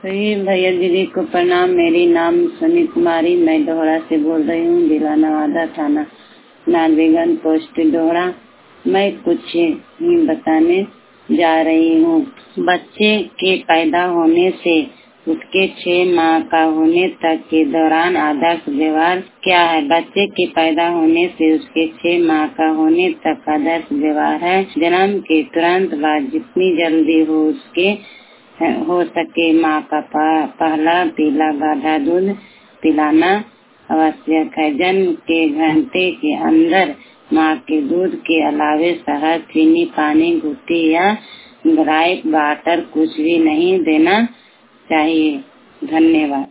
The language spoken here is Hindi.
सही भैया दीदी को प्रणाम। मेरी नाम सुनी कुमारी, मैं दोहरा से बोल रही हूँ, जिला नवादा, थाना नारवीगंज, पोस्ट दोहरा। मैं कुछ ही बताने जा रही हूँ। बच्चे के पैदा होने से उसके 6 माह का होने तक के दौरान आदर्श व्यवहार क्या है? बच्चे के पैदा होने से उसके 6 माह का होने तक आदर्श व्यवहार है जन्म के तुरंत बाद जितनी जल्दी हो सके माँ का पहला पीला गाढ़ा दूध पिलाना आवश्यक है। जन्म के घंटे के अंदर माँ के दूध के अलावे शहद, चीनी, पानी, घुट्टी या ग्राइप वाटर कुछ भी नहीं देना चाहिए। धन्यवाद।